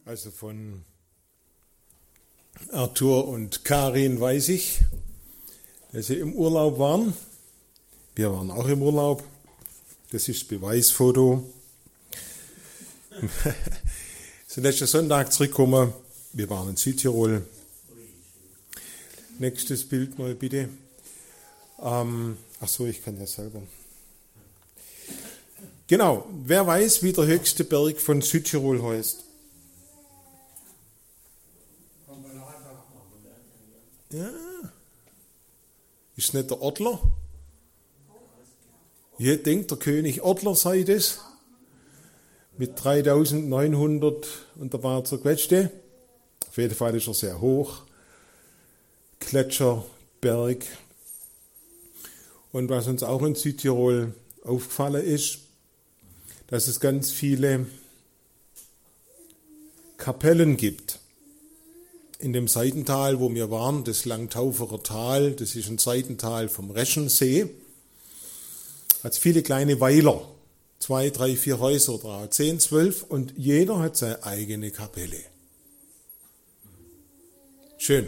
Also von Arthur und Karin weiß ich, dass sie im Urlaub waren. Wir waren auch im Urlaub. Das ist das Beweisfoto. Sind letzten Sonntag zurückgekommen. Wir waren in Südtirol. Nächstes Bild mal bitte. Ich kann ja selber. Genau, wer weiß, wie der höchste Berg von Südtirol heißt? Ja. Ist nicht der Ortler? Ihr denkt, der König Ortler sei das? Mit 3900 und der war zerquetschte. Auf jeden Fall ist er sehr hoch. Gletscherberg. Und was uns auch in Südtirol aufgefallen ist, dass es ganz viele Kapellen gibt. In dem Seitental, wo wir waren, das Langtauferer Tal, das ist ein Seitental vom Reschensee, hat es viele kleine Weiler, 2, 3, 4 Häuser drauf, 10, 12 und jeder hat seine eigene Kapelle. Schön.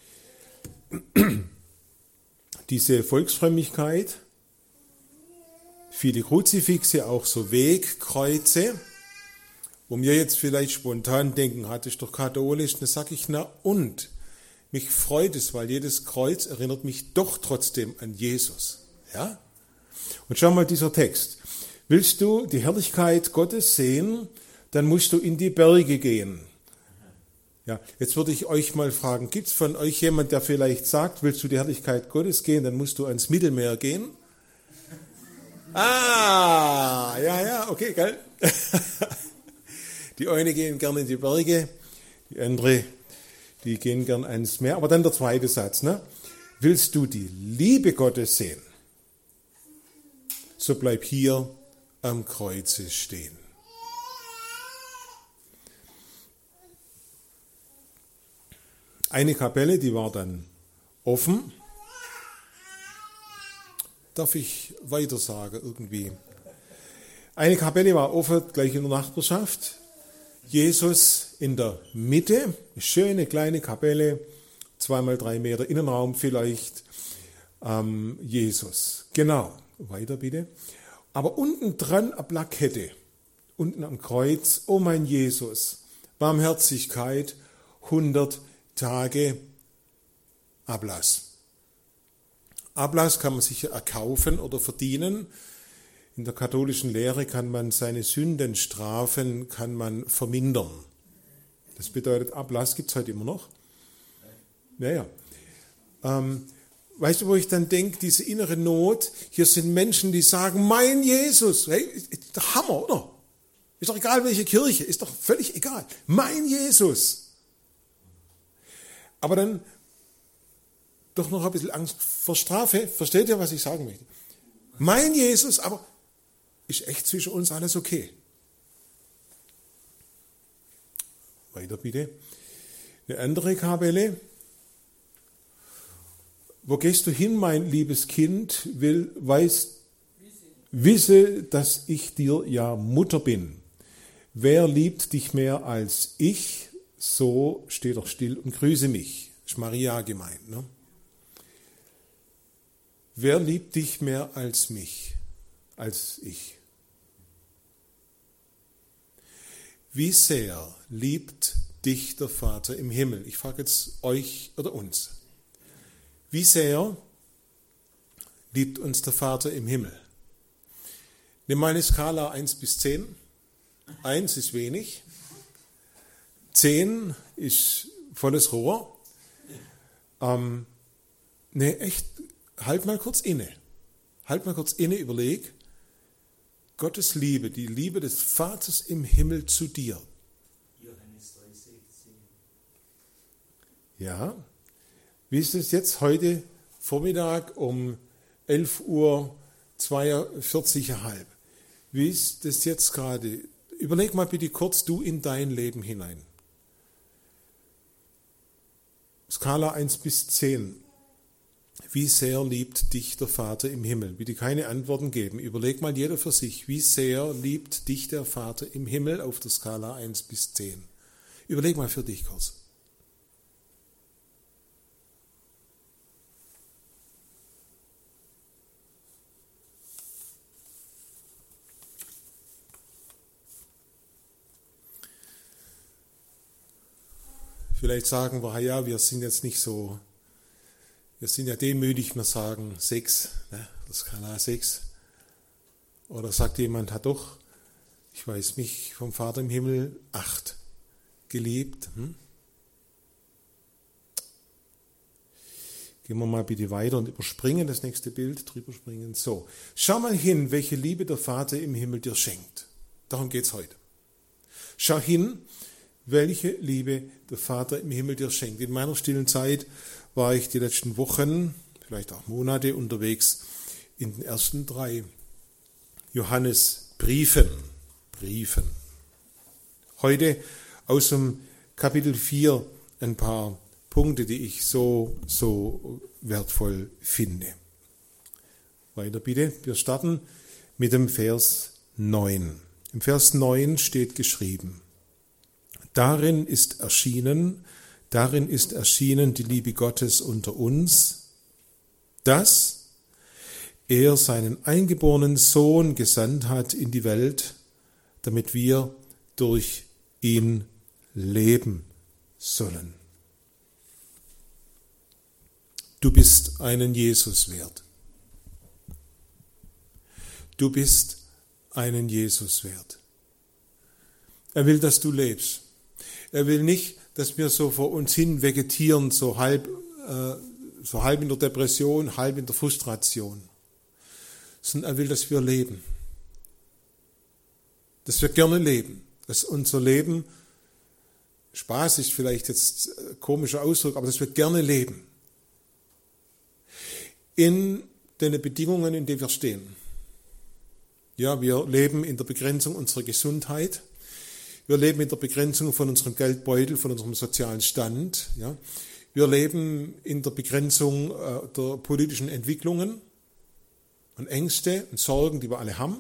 Diese Volksfrömmigkeit, viele Kruzifixe, auch so Wegkreuze, wo wir jetzt vielleicht spontan denken, das ist doch katholisch, dann sage ich, na und? Mich freut es, weil jedes Kreuz erinnert mich doch trotzdem an Jesus. Ja? Und schau mal dieser Text. Willst du die Herrlichkeit Gottes sehen, dann musst du in die Berge gehen. Ja, jetzt würde ich euch mal fragen, gibt es von euch jemand, der vielleicht sagt, willst du die Herrlichkeit Gottes gehen, dann musst du ans Mittelmeer gehen? Ja, okay, geil. Die eine gehen gerne in die Berge, die andere, die gehen gern ans Meer. Aber dann der zweite Satz, ne? Willst du die Liebe Gottes sehen, so bleib hier am Kreuze stehen. Eine Kapelle, die war dann offen. Darf ich weiter sagen irgendwie? Eine Kapelle war offen, gleich in der Nachbarschaft. Jesus in der Mitte, eine schöne kleine Kapelle, 2x3 Meter Innenraum vielleicht. Jesus, genau. Weiter bitte. Aber unten dran eine Plakette, unten am Kreuz, oh mein Jesus, Barmherzigkeit, 100 Tage Ablass. Ablass kann man sich erkaufen oder verdienen. In der katholischen Lehre kann man seine Sündenstrafen vermindern. Das bedeutet, Ablass gibt es heute immer noch. Ja. Weißt du, wo ich dann denke, diese innere Not, hier sind Menschen, die sagen, mein Jesus, hey, ist doch Hammer, oder? Ist doch egal, welche Kirche, ist doch völlig egal. Mein Jesus. Aber dann doch noch ein bisschen Angst vor Strafe. Versteht ihr, was ich sagen möchte? Mein Jesus, aber ist echt zwischen uns alles okay? Weiter bitte. Eine andere Kapelle. Wo gehst du hin, mein liebes Kind? Wisse, dass ich dir ja Mutter bin. Wer liebt dich mehr als ich? So steh doch still und grüße mich. Ist Maria gemeint, ne? Wer liebt dich mehr als mich, als ich? Wie sehr liebt dich der Vater im Himmel? Ich frage jetzt euch oder uns. Wie sehr liebt uns der Vater im Himmel? Nimm mal eine Skala 1 bis 10. 1 ist wenig. 10 ist volles Rohr. Echt, halt mal kurz inne, überleg, Gottes Liebe, die Liebe des Vaters im Himmel zu dir. Johannes 3,16. Ja, wie ist es jetzt heute Vormittag um 11:42 Uhr? Wie ist das jetzt gerade? Überleg mal bitte kurz du in dein Leben hinein. Skala 1 bis 10. Wie sehr liebt dich der Vater im Himmel? Bitte keine Antworten geben. Überleg mal jeder für sich. Wie sehr liebt dich der Vater im Himmel auf der Skala 1 bis 10? Überleg mal für dich kurz. Vielleicht sagen wir, ja, wir sind jetzt nicht so, wir sind ja demütig, wir sagen 6, ne, das Skala 6. Oder sagt jemand, hat doch, ich weiß mich vom Vater im Himmel 8 geliebt. Gehen wir mal bitte weiter und überspringen das nächste Bild, drüber springen. So, schau mal hin, welche Liebe der Vater im Himmel dir schenkt. Darum geht's heute. Schau hin, welche Liebe der Vater im Himmel dir schenkt. In meiner stillen Zeit war ich die letzten Wochen, vielleicht auch Monate unterwegs in den ersten 3 Johannesbriefen. Heute aus dem Kapitel 4 ein paar Punkte, die ich so wertvoll finde. Weiter bitte. Wir starten mit dem Vers 9. Im Vers 9 steht geschrieben: Darin ist erschienen die Liebe Gottes unter uns, dass er seinen eingeborenen Sohn gesandt hat in die Welt, damit wir durch ihn leben sollen. Du bist einen Jesus wert. Du bist einen Jesus wert. Er will, dass du lebst. Er will nicht, dass wir so vor uns hin vegetieren, so halb in der Depression, halb in der Frustration. Sondern er will, dass wir leben. Dass wir gerne leben. Dass unser Leben, Spaß ist vielleicht jetzt ein komischer Ausdruck, aber dass wir gerne leben. In den Bedingungen, in denen wir stehen. Ja, wir leben in der Begrenzung unserer Gesundheit. Wir leben in der Begrenzung von unserem Geldbeutel, von unserem sozialen Stand. Ja. Wir leben in der Begrenzung der politischen Entwicklungen und Ängste und Sorgen, die wir alle haben.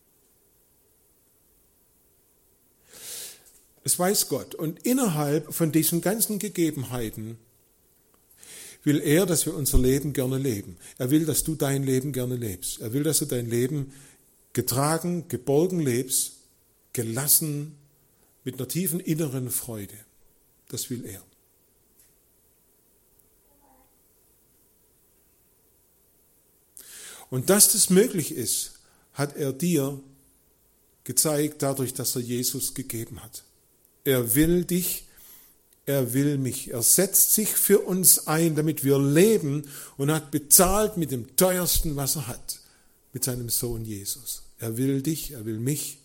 Es weiß Gott. Und innerhalb von diesen ganzen Gegebenheiten will er, dass wir unser Leben gerne leben. Er will, dass du dein Leben gerne lebst. Er will, dass du dein Leben getragen, geborgen lebst, gelassen, mit einer tiefen inneren Freude. Das will er. Und dass das möglich ist, hat er dir gezeigt, dadurch, dass er Jesus gegeben hat. Er will dich, er will mich. Er setzt sich für uns ein, damit wir leben, und hat bezahlt mit dem teuersten, was er hat, mit seinem Sohn Jesus. Er will dich, er will mich.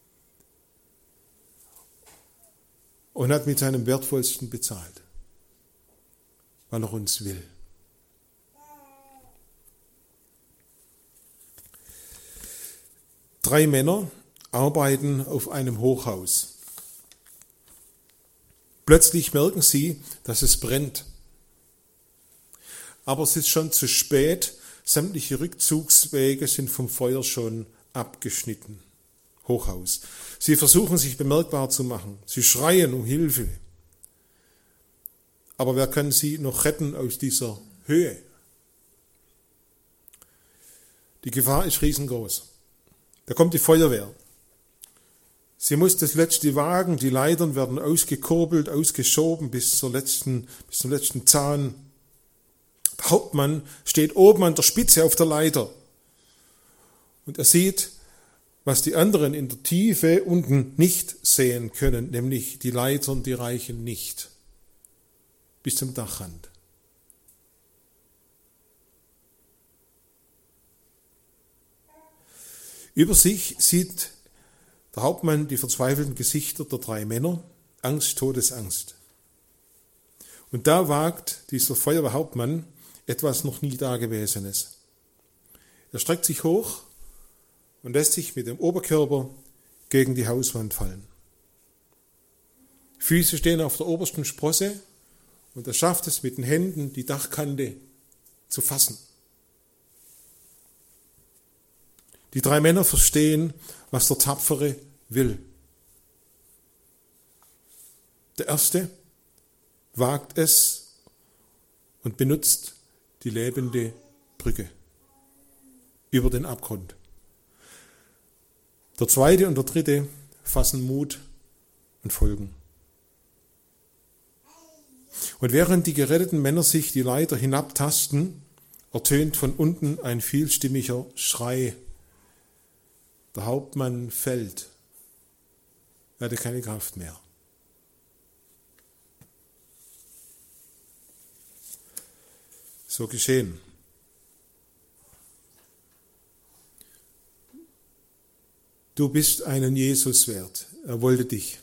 Und hat mit seinem Wertvollsten bezahlt, weil er uns will. Drei Männer arbeiten auf einem Hochhaus. Plötzlich merken sie, dass es brennt. Aber es ist schon zu spät. Sämtliche Rückzugswege sind vom Feuer schon abgeschnitten. Hochhaus. Sie versuchen, sich bemerkbar zu machen. Sie schreien um Hilfe. Aber wer kann sie noch retten aus dieser Höhe? Die Gefahr ist riesengroß. Da kommt die Feuerwehr. Sie muss das letzte wagen. Die Leitern werden ausgekurbelt, ausgeschoben bis zum letzten Zahn. Der Hauptmann steht oben an der Spitze auf der Leiter. Und er sieht, was die anderen in der Tiefe unten nicht sehen können, nämlich die Leitern, die reichen nicht bis zum Dachrand. Über sich sieht der Hauptmann die verzweifelten Gesichter der drei Männer, Angst, Todesangst. Und da wagt dieser Feuerwehrhauptmann etwas noch nie Dagewesenes. Er streckt sich hoch und lässt sich mit dem Oberkörper gegen die Hauswand fallen. Füße stehen auf der obersten Sprosse und er schafft es mit den Händen, die Dachkante zu fassen. Die drei Männer verstehen, was der Tapfere will. Der erste wagt es und benutzt die lebende Brücke über den Abgrund. Der zweite und der dritte fassen Mut und folgen. Und während die geretteten Männer sich die Leiter hinabtasten, ertönt von unten ein vielstimmiger Schrei. Der Hauptmann fällt. Er hatte keine Kraft mehr. So geschehen. Du bist einen Jesus wert. Er wollte dich,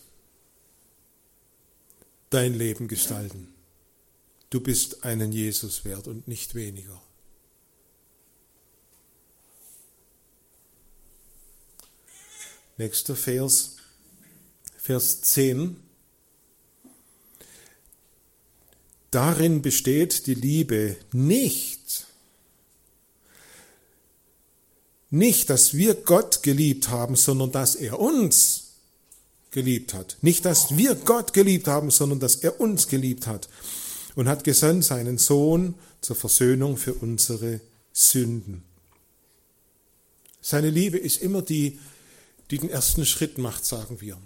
dein Leben gestalten. Du bist einen Jesus wert und nicht weniger. Nächster Vers, Vers 10. Darin besteht die Liebe nicht, dass wir Gott geliebt haben, sondern dass er uns geliebt hat. Nicht, dass wir Gott geliebt haben, sondern dass er uns geliebt hat und hat gesandt seinen Sohn zur Versöhnung für unsere Sünden. Seine Liebe ist immer die den ersten Schritt macht, sagen wir.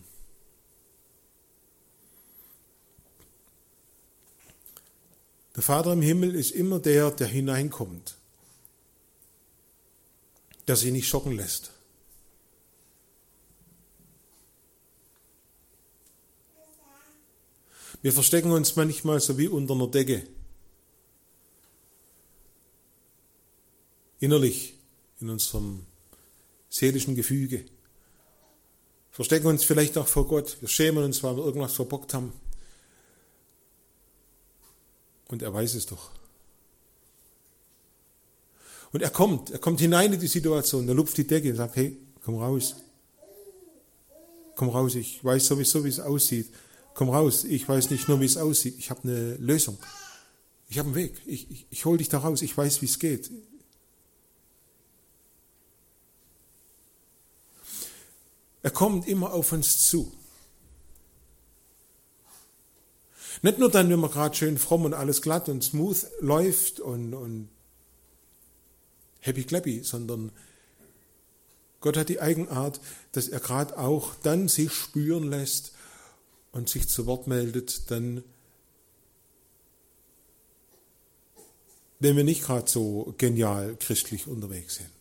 Der Vater im Himmel ist immer der hineinkommt, der sich nicht schocken lässt. Wir verstecken uns manchmal so wie unter einer Decke. Innerlich, in unserem seelischen Gefüge. Verstecken uns vielleicht auch vor Gott. Wir schämen uns, weil wir irgendwas verbockt haben. Und er weiß es doch. Und er kommt hinein in die Situation, er lupft die Decke und sagt, hey, komm raus, ich weiß sowieso, wie es aussieht. Komm raus, ich weiß nicht nur, wie es aussieht, ich habe eine Lösung. Ich habe einen Weg, ich hole dich da raus, ich weiß, wie es geht. Er kommt immer auf uns zu. Nicht nur dann, wenn man gerade schön fromm und alles glatt und smooth läuft und happy clappy, sondern Gott hat die Eigenart, dass er gerade auch dann sich spüren lässt und sich zu Wort meldet, dann, wenn wir nicht gerade so genial christlich unterwegs sind.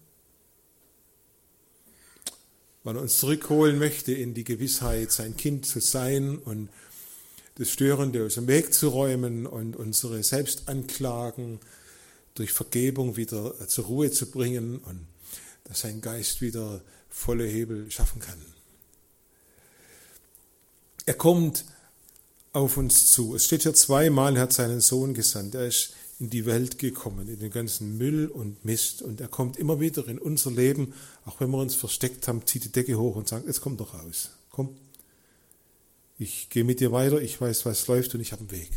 Weil er uns zurückholen möchte in die Gewissheit, sein Kind zu sein und das Störende aus dem Weg zu räumen und unsere Selbstanklagen durch Vergebung wieder zur Ruhe zu bringen und dass sein Geist wieder volle Hebel schaffen kann. Er kommt auf uns zu. Es steht hier zweimal, er hat seinen Sohn gesandt. Er ist in die Welt gekommen, in den ganzen Müll und Mist. Und er kommt immer wieder in unser Leben, auch wenn wir uns versteckt haben, zieht die Decke hoch und sagt, jetzt komm doch raus. Komm, ich gehe mit dir weiter, ich weiß, was läuft und ich habe einen Weg.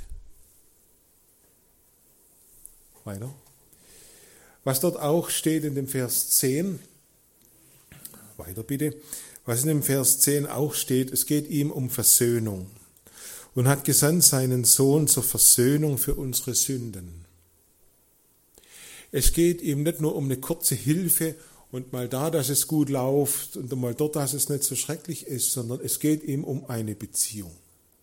Weiter. Was dort auch steht in dem Vers 10, weiter bitte, was in dem Vers 10 auch steht, es geht ihm um Versöhnung und hat gesandt seinen Sohn zur Versöhnung für unsere Sünden. Es geht ihm nicht nur um eine kurze Hilfe und mal da, dass es gut läuft und mal dort, dass es nicht so schrecklich ist, sondern es geht ihm um eine Beziehung.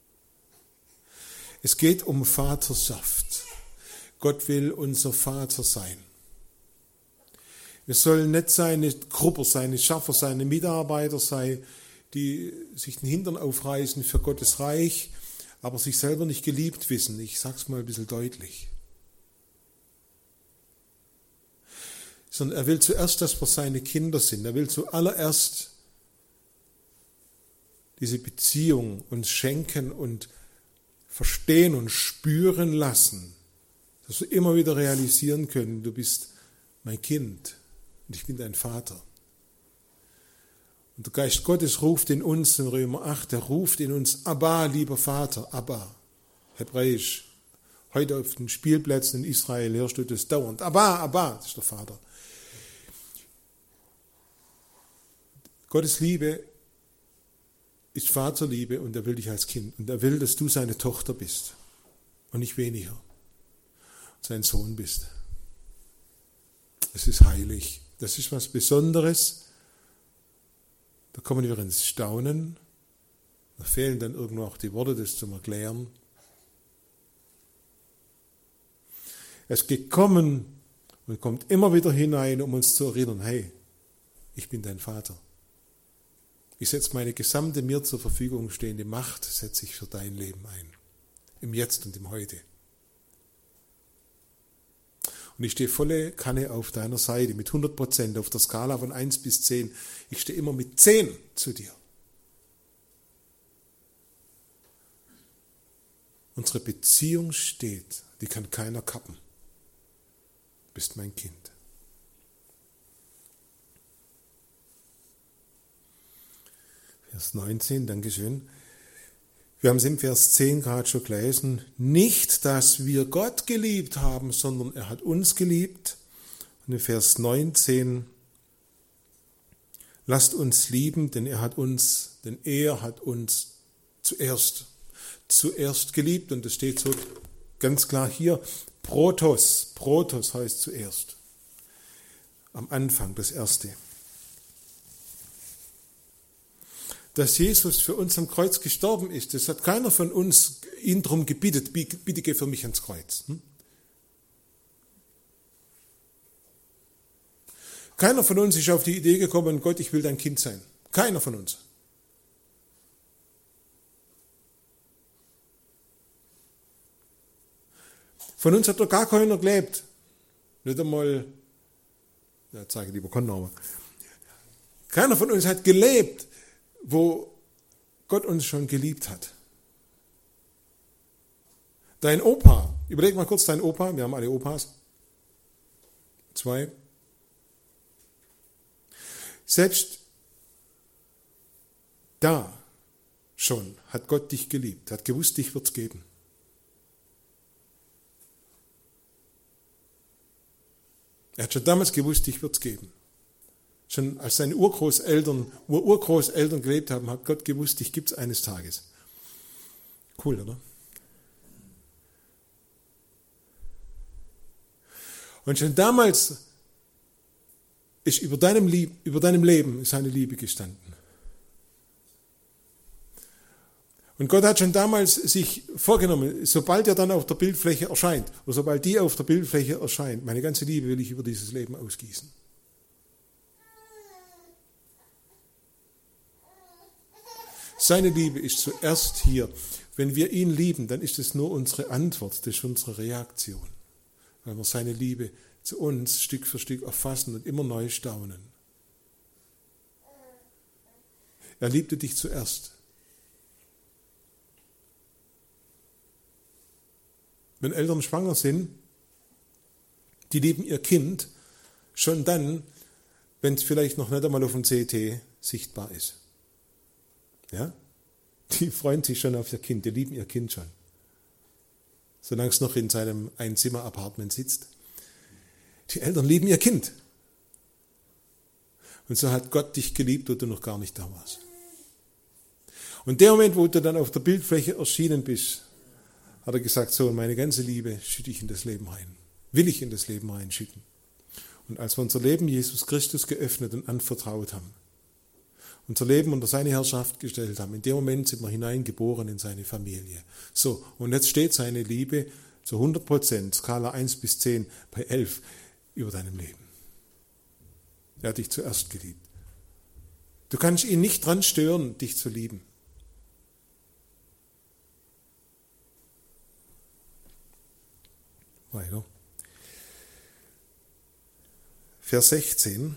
Es geht um Vaterschaft. Gott will unser Vater sein. Wir sollen nicht seine Gruppe, seine Schaffer, seine Mitarbeiter sein, die sich den Hintern aufreißen für Gottes Reich, aber sich selber nicht geliebt wissen. Ich sag's mal ein bisschen deutlich. Sondern er will zuerst, dass wir seine Kinder sind. Er will zuallererst diese Beziehung uns schenken und verstehen und spüren lassen, dass wir immer wieder realisieren können, du bist mein Kind und ich bin dein Vater. Und der Geist Gottes ruft in uns, in Römer 8, er ruft in uns, Abba, lieber Vater, Abba, hebräisch. Heute auf den Spielplätzen in Israel hörst du das dauernd. Abba, Abba, das ist der Vater. Gottes Liebe ist Vaterliebe und er will dich als Kind. Und er will, dass du seine Tochter bist und nicht weniger. Sein Sohn bist. Das ist heilig. Das ist was Besonderes. Da kommen wir ins Staunen. Da fehlen dann irgendwo auch die Worte, das zum Erklären. Er ist gekommen und kommt immer wieder hinein, um uns zu erinnern, hey, ich bin dein Vater. Ich setze meine gesamte mir zur Verfügung stehende Macht, setze ich für dein Leben ein. Im Jetzt und im Heute. Und ich stehe volle Kanne auf deiner Seite, mit 100% auf der Skala von 1 bis 10. Ich stehe immer mit 10 zu dir. Unsere Beziehung steht, die kann keiner kappen. Du bist mein Kind. Vers 19, Dankeschön. Wir haben es im Vers 10 gerade schon gelesen. Nicht, dass wir Gott geliebt haben, sondern er hat uns geliebt. Und in Vers 19, lasst uns lieben, denn er hat uns zuerst geliebt. Und das steht so ganz klar hier, Protos. Protos heißt zuerst. Am Anfang, das Erste. Dass Jesus für uns am Kreuz gestorben ist, das hat keiner von uns ihn darum gebeten, bitte geh für mich ans Kreuz. Keiner von uns ist auf die Idee gekommen, Gott, ich will dein Kind sein. Keiner von uns. Von uns hat doch gar keiner gelebt. Nicht einmal, jetzt sage ich lieber keinen Namen. Keiner von uns hat gelebt, wo Gott uns schon geliebt hat. Dein Opa, überleg mal kurz deinen Opa, wir haben alle Opas. 2. Selbst da schon hat Gott dich geliebt, hat gewusst, dich wird's geben. Er hat schon damals gewusst, dich wird's geben. Schon als seine Urgroßeltern gelebt haben, hat Gott gewusst, dich gibt's eines Tages. Cool, oder? Und schon damals ist über deinem Leben seine Liebe gestanden. Und Gott hat schon damals sich vorgenommen, sobald er dann auf der Bildfläche erscheint, oder sobald die auf der Bildfläche erscheint, meine ganze Liebe will ich über dieses Leben ausgießen. Seine Liebe ist zuerst hier. Wenn wir ihn lieben, dann ist es nur unsere Antwort, das ist unsere Reaktion. Weil wir seine Liebe zu uns Stück für Stück erfassen und immer neu staunen. Er liebte dich zuerst. Wenn Eltern schwanger sind, die lieben ihr Kind schon dann, wenn es vielleicht noch nicht einmal auf dem CT sichtbar ist. Ja? Die freuen sich schon auf ihr Kind, die lieben ihr Kind schon. Solange es noch in seinem Einzimmer-Apartment sitzt. Die Eltern lieben ihr Kind. Und so hat Gott dich geliebt, wo du noch gar nicht da warst. Und der Moment, wo du dann auf der Bildfläche erschienen bist, hat er gesagt, so, meine ganze Liebe schütte ich in das Leben rein. Will ich in das Leben reinschütten. Und als wir unser Leben Jesus Christus geöffnet und anvertraut haben, unser Leben unter seine Herrschaft gestellt haben, in dem Moment sind wir hineingeboren in seine Familie. So, und jetzt steht seine Liebe zu 100%, Skala 1 bis 10, bei 11 über deinem Leben. Er hat dich zuerst geliebt. Du kannst ihn nicht dran stören, dich zu lieben. Weiter. Vers 16.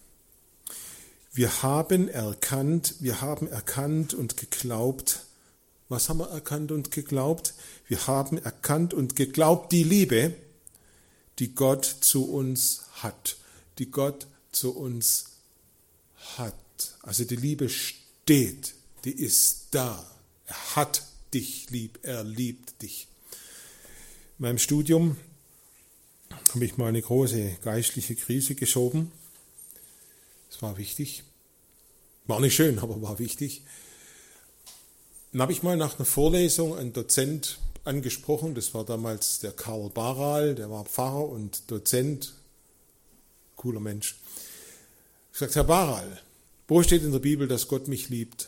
Wir haben erkannt und geglaubt. Was haben wir erkannt und geglaubt? Wir haben erkannt und geglaubt die Liebe, die Gott zu uns hat. Die Gott zu uns hat. Also die Liebe steht, die ist da. Er hat dich lieb, er liebt dich. In meinem Studium habe ich mal eine große geistliche Krise geschoben. Es war wichtig. War nicht schön, aber war wichtig. Dann habe ich mal nach einer Vorlesung einen Dozent angesprochen, das war damals der Karl Baral, der war Pfarrer und Dozent, cooler Mensch. Ich sagte, Herr Baral, wo steht in der Bibel, dass Gott mich liebt?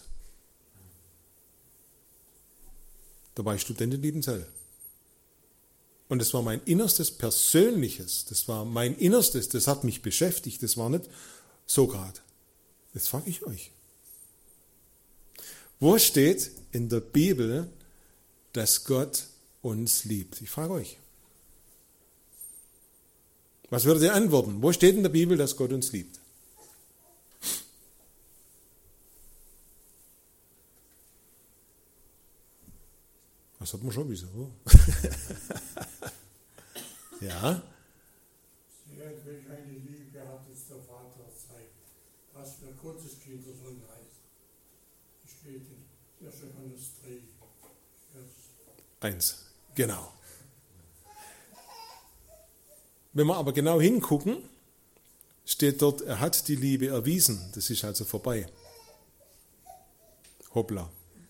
Da war ich Student in Liebenzell. Und das war mein innerstes Persönliches, das war mein Innerstes, das hat mich beschäftigt, das war nicht so gerade. Jetzt frage ich euch. Wo steht in der Bibel, dass Gott uns liebt? Ich frage euch. Was würdet ihr antworten? Wo steht in der Bibel, dass Gott uns liebt? Das hat man schon wissen, oder? Ja. Welch eine Liebe hat uns der Vater zeigt, dass wir Gottes Kinder sollen heißen. Das steht in 1. Johannes 3, Vers 1. Genau. Wenn wir aber genau hingucken, steht dort, er hat die Liebe erwiesen. Das ist also vorbei. Hoppla.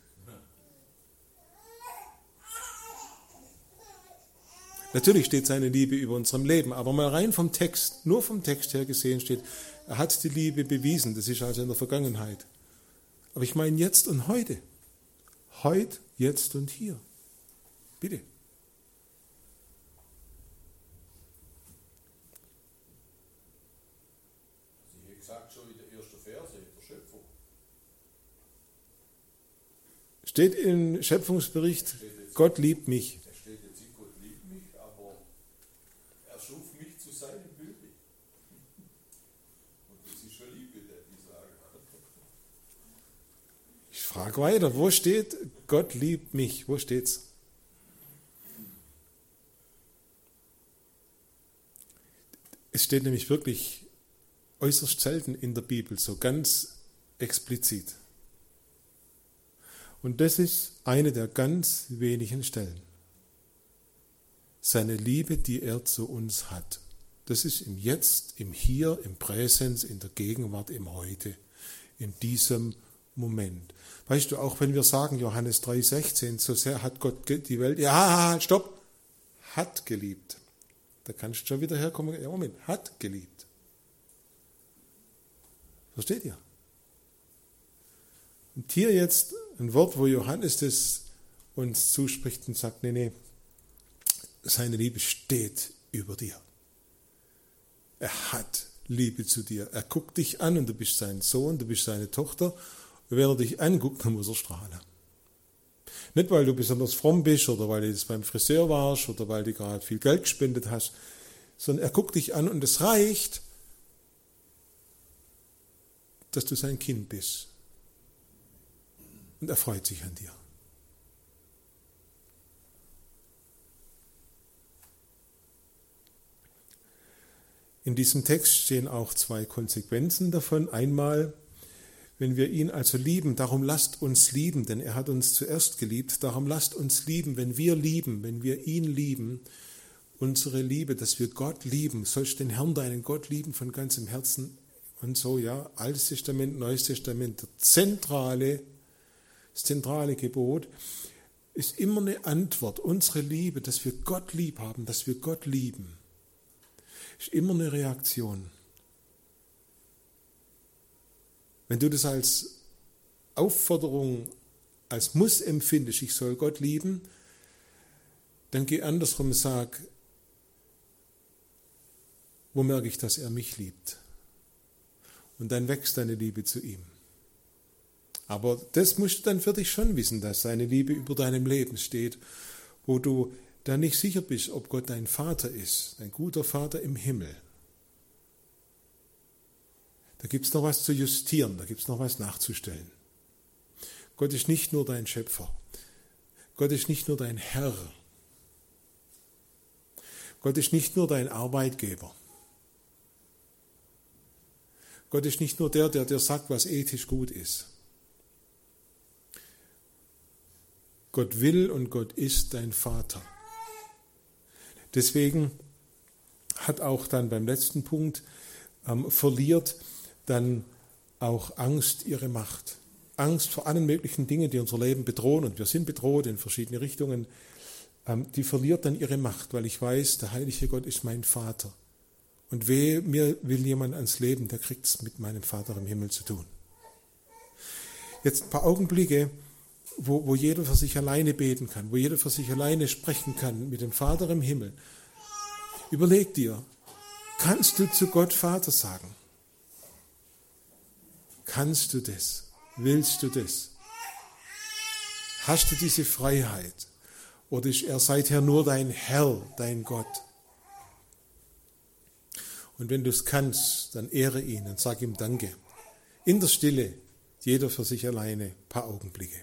Natürlich steht seine Liebe über unserem Leben, aber mal rein vom Text, nur vom Text her gesehen steht, er hat die Liebe bewiesen, das ist also in der Vergangenheit. Aber ich meine jetzt und heute. Heute, jetzt und hier. Bitte. Also hier gesagt schon in der ersten Verse, der Schöpfung. Steht im Schöpfungsbericht, Gott liebt mich. Da steht jetzt nicht, Gott liebt mich, aber er schuf mich zu seinem Bilde. Und das ist schon Liebe, die sagen. Ich frage weiter, wo steht, Gott liebt mich? Wo steht's? Es steht nämlich wirklich äußerst selten in der Bibel, so ganz explizit. Und das ist eine der ganz wenigen Stellen. Seine Liebe, die er zu uns hat. Das ist im Jetzt, im Hier, im Präsens, in der Gegenwart, im Heute, in diesem Moment. Weißt du, auch wenn wir sagen, Johannes 3,16, so sehr hat Gott die Welt, ja, stopp, hat geliebt. Da kannst du schon wieder herkommen, ja, Moment, hat geliebt. Versteht ihr? Und hier jetzt ein Wort, wo Johannes das uns zuspricht und sagt, nee, seine Liebe steht über dir. Er hat Liebe zu dir. Er guckt dich an und du bist sein Sohn, du bist seine Tochter. Und wenn er dich anguckt, dann muss er strahlen. Nicht, weil du besonders fromm bist oder weil du jetzt beim Friseur warst oder weil du gerade viel Geld gespendet hast, sondern er guckt dich an und es reicht, dass du sein Kind bist. Und er freut sich an dir. In diesem Text stehen auch zwei Konsequenzen davon. Einmal, wenn wir ihn also lieben, darum lasst uns lieben, denn er hat uns zuerst geliebt. Darum lasst uns lieben, wenn wir ihn lieben, unsere Liebe, dass wir Gott lieben. Sollst den Herrn, deinen Gott lieben von ganzem Herzen und so, ja. Altes Testament, Neues Testament, das zentrale Gebot ist immer eine Antwort. Unsere Liebe, dass wir Gott lieb haben, dass wir Gott lieben, ist immer eine Reaktion. Wenn du das als Aufforderung, als Muss empfindest, ich soll Gott lieben, dann geh andersrum und sag, wo merke ich, dass er mich liebt? Und dann wächst deine Liebe zu ihm. Aber das musst du dann für dich schon wissen, dass seine Liebe über deinem Leben steht, wo du da nicht sicher bist, ob Gott dein Vater ist, ein guter Vater im Himmel. Da gibt es noch was zu justieren, da gibt es noch was nachzustellen. Gott ist nicht nur dein Schöpfer. Gott ist nicht nur dein Herr. Gott ist nicht nur dein Arbeitgeber. Gott ist nicht nur der dir sagt, was ethisch gut ist. Gott will und Gott ist dein Vater. Deswegen hat auch dann beim letzten Punkt verliert dann auch Angst ihre Macht. Angst vor allen möglichen Dingen, die unser Leben bedrohen, und wir sind bedroht in verschiedene Richtungen, die verliert dann ihre Macht, weil ich weiß, der heilige Gott ist mein Vater. Und wehe, mir will jemand ans Leben, der kriegt es mit meinem Vater im Himmel zu tun. Jetzt ein paar Augenblicke, wo jeder für sich alleine beten kann, wo jeder für sich alleine sprechen kann mit dem Vater im Himmel. Überleg dir, kannst du zu Gott Vater sagen? Kannst du das? Willst du das? Hast du diese Freiheit? Oder ist er seither nur dein Herr, dein Gott? Und wenn du es kannst, dann ehre ihn und sag ihm Danke. In der Stille, jeder für sich alleine, ein paar Augenblicke.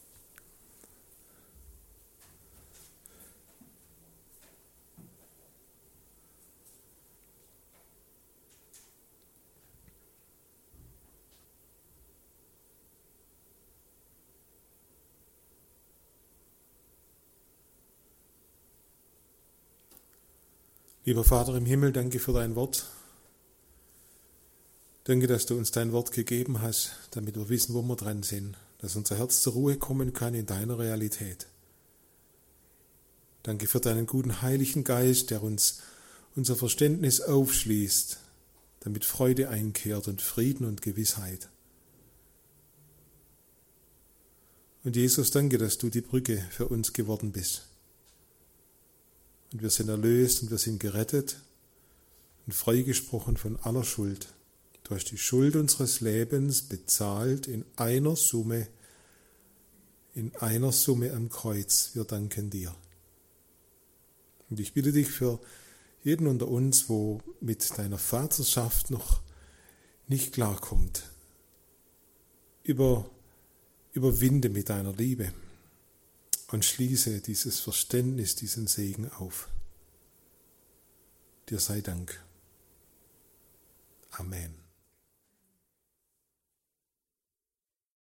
Lieber Vater im Himmel, danke für dein Wort. Danke, dass du uns dein Wort gegeben hast, damit wir wissen, wo wir dran sind, dass unser Herz zur Ruhe kommen kann in deiner Realität. Danke für deinen guten Heiligen Geist, der uns unser Verständnis aufschließt, damit Freude einkehrt und Frieden und Gewissheit. Und Jesus, danke, dass du die Brücke für uns geworden bist. Und wir sind erlöst und wir sind gerettet und freigesprochen von aller Schuld. Du hast die Schuld unseres Lebens bezahlt in einer Summe am Kreuz. Wir danken dir. Und ich bitte dich für jeden unter uns, wo mit deiner Vaterschaft noch nicht klarkommt, überwinde mit deiner Liebe und schließe dieses Verständnis, diesen Segen auf. Dir sei Dank. Amen.